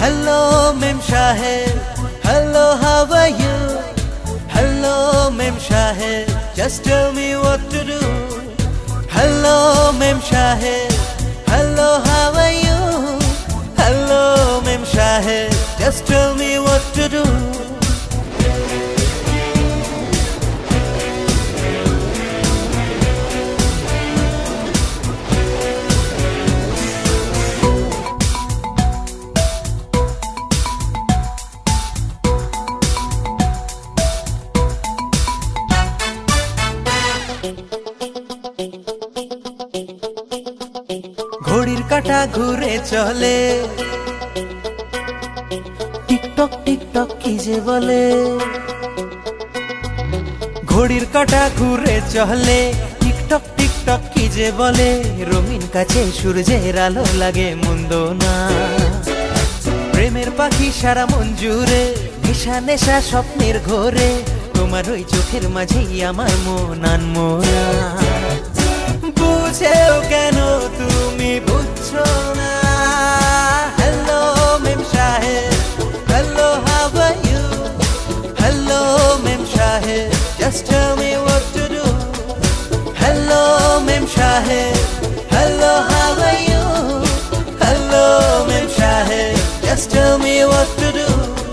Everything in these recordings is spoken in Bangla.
Hello, Mem Shahid. Hello, how are you? Hello, Mem Shahid. Just tell me what to do. Hello, Mem Shahid. Hello, how are you? Hello, Mem Shahid. Just tell me what to do. ঘড়ির কাঁটা ঘুরে চলে, টিকটক টিকটক কি যে বলে। ঘড়ির কাঁটা ঘুরে চলে, টিকটক টিকটক কি যে বলে। রঙিন কাছে সূর্যের আলো লাগে মন্দ না। প্রেমের পাখি সারা মন জুড়ে, নেশা নেশা স্বপ্নের ঘোরে। তোমার ওই চোখের মাঝেই আমার মন আনমনা। বুঝেও কেন তুমি বুঝছো না? Hello, Mem Shahid. Hello, how are you? Hello, Mem Shahid. Just tell me what to do. Hello, Mem Shahid. Hello, how are you? Hello, Mem Shahid. Just tell me what to do.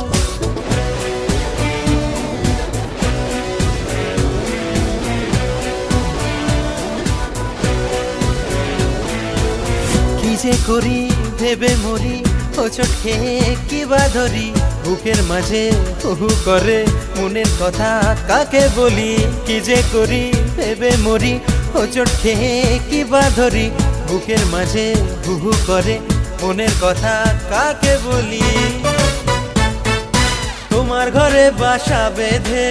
কি যে করি ভেবে মরি, হোঁচট খেয়ে কি বা ধরি। বুকের মাঝে হু করে মনের কথা কাকে বলি। কি যে করি ভেবে মরি, হোঁচট খেয়ে কি বা ধরি। বুকের মাঝে হু করে মনের কথা কাকে বলি। তোমার ঘরে বাসা বেঁধে,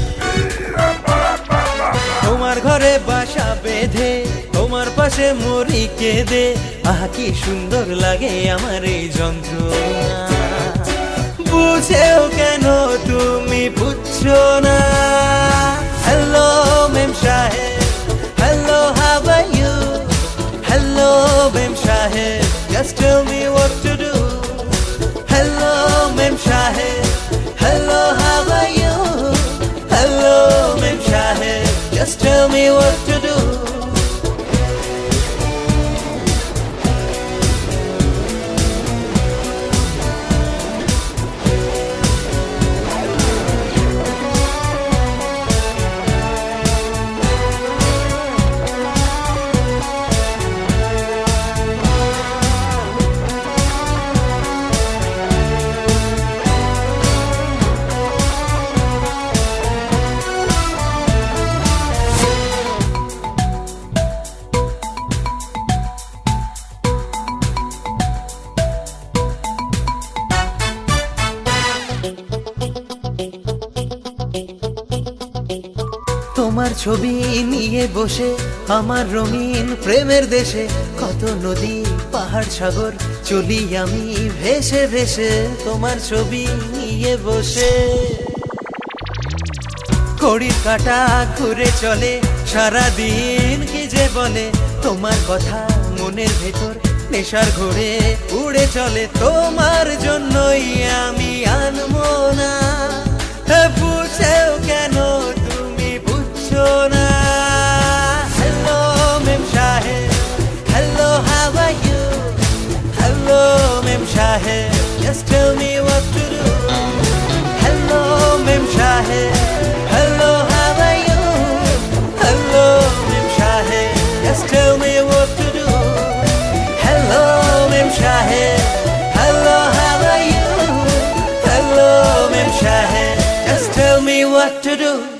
তোমার ঘরে বাসা বেঁধে, তোমার পাশে মরি কেঁদে। আহা কি সুন্দর লাগে আমার এই যন্ত্রণা। বুঝেও কেন তুমি বুঝছো না? Hello, Mem Shahid. Hello, how are you? Hello, Mem Shahid. Just tell me what to do. Hello, Mem Shahid. Hello, how are you? Hello, Mem Shahid. Just tell me what to do. তোমার ছবি নিয়ে বসে আমার রঙিন প্রেমের দেশে। কত নদী পাহাড় সাগর চলি আমি ভেসে ভেসে। তোমার ছবি নিয়ে বসে ঘড়ির কাঁটা ঘুরে চলে, সারাদিন কি যে বলে। তোমার কথা মনের ভেতর নেশার ঘোরে উড়ে চলে। তোমার জন্যই আমি আনমনা। বুঝেও কেন তুমি বুঝছো না? Hello, Mem Shahid. Hello, how are you? Hello, Mem Shahid. Just tell me what to do. Hello, Mem Shahid. Hello, how are you? Hello, Mem Shahid. Just tell me what to do. Hello, Mem Shahid. Hello, how are you? Hello, Mem Shahid. Just tell me what to do.